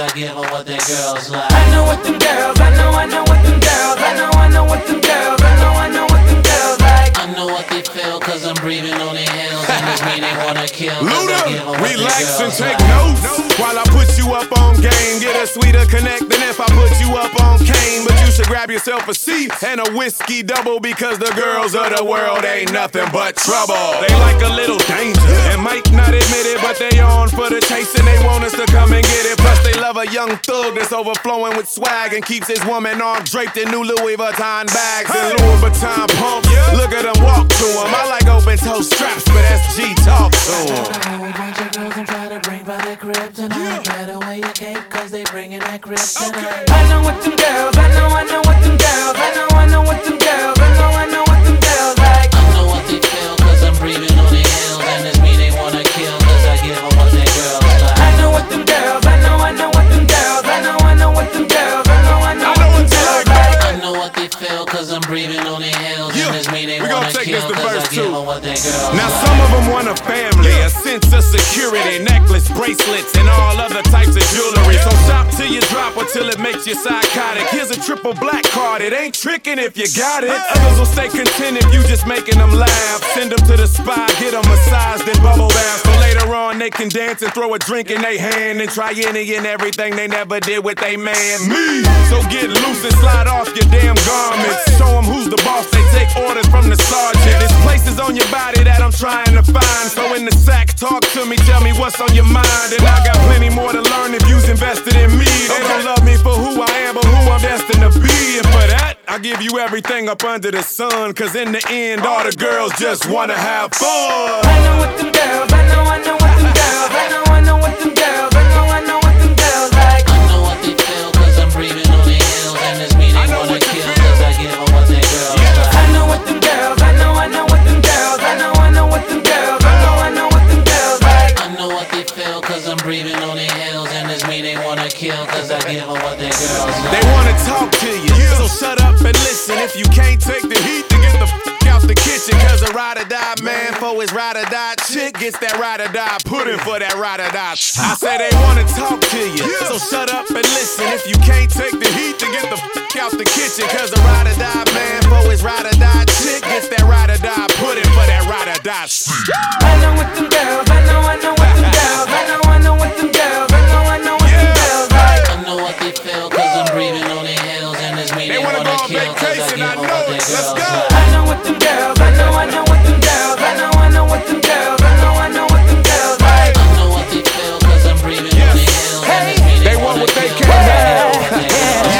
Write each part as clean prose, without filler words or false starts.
give them what their girls like. I know what them girls, I know what them girls, I know what them girls, I know what them girls like. I know what they feel, cause I'm breathing on their heels, and this mean they wanna kill. Luda, relax and take notes while I put you up on game. Get a sweeter connect than if I put you up on cane. But you should grab yourself a seat and a whiskey double, because the girls of the world ain't nothing but trouble. They like a little danger and might not admit it, but they on for the chase and they want us to come and get it. Plus they love a young thug that's overflowing with swag and keeps his woman arm draped in new Louis Vuitton bags and Louis Vuitton pumps. Look at them walk to him. I like open toe straps, but that's G talk to him. A bunch of girls and try to bring by their kryptonite. Better wear your cape, cause they bringing that kryptonite. I know what them girls, I know what them girls, I know what them girls, I know what them girls like. I know what they feel, cause I'm breathing on their heels, and this mean they wanna kill, cause I give them what their girls like. I know what them girls, I know what them girls, I know what them girls, I know what them girls like. I know what they feel, cause I'm breathing on their heels, and this mean they wanna kill, cause I give them what their girls like. Now some of them want a family, a sense of security, necklace, bracelets, and all other types of jewelry. So shop till you drop or till it makes you psychotic. Here's a triple black card, it ain't tricking if you got it. Others will stay content if you just making them laugh. Send them to the spa, get them massaged and bubble bath. So later on they can dance and throw a drink in their hand and try any and everything they never did with they man. Me! So get loose and slide off your damn garments. Show them who's the boss, they take orders from the sergeant. There's places on your body that I'm trying to find. So in the sack, talk to me, tell me what's on your mind. And I got plenty more to learn if you's invested in me. They don't love me for who I am, but who I'm destined to be. And for that, I give you everything up under the sun. Cause in the end, all the girls just wanna have fun. I know what them girls, I know what them girls, I know what them girls, I know what them girls like. I know what they feel, cause I'm breathing on their heels, and this mean they wanna kill, cause I give them what their girls like. I know what them girls, I know what them girls, I know what them girls, I know what them girls like. I know what they feel, cause I'm breathing on their heels, and this mean they wanna kill, cause I give them what their girls like. They wanna talk to you, so shut up and listen. If you can't take the heat, then get the f out the kitchen. Cause a ride or die man for his ride or die chick gets that ride or die pudding for that ride or die. I say they wanna talk to you, so shut up and listen. If you can't take the heat, then get the f out the kitchen. Cause a ride or die man for his ride or die chick gets that ride or die pudding for that ride or die. I know what them girls, I know what them girls, I know what them girls, I know what them girls like. I know what they feel, cause I'm breathing on their heels, and this mean they wanna kill, cause I give them what their girls like. I know what them girls, I know what them girls, I know what them girls, I know what them girls like. I know what they feel, cause I'm breathing on their heels, and this mean they want wanna what they kill, can't cause I give them what their girls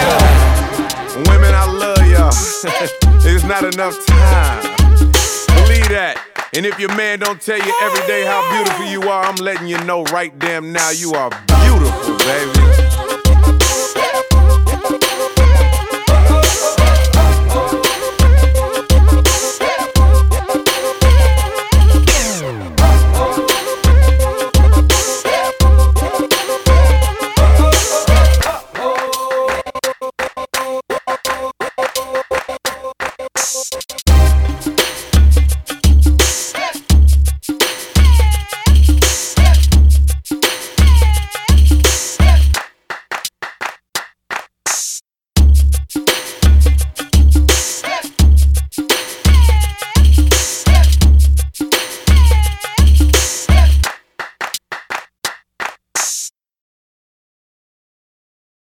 like. Women, I love y'all. It's not enough time. Believe that. And if your man don't tell you every day how beautiful you are, I'm letting you know right damn now you are beautiful, baby.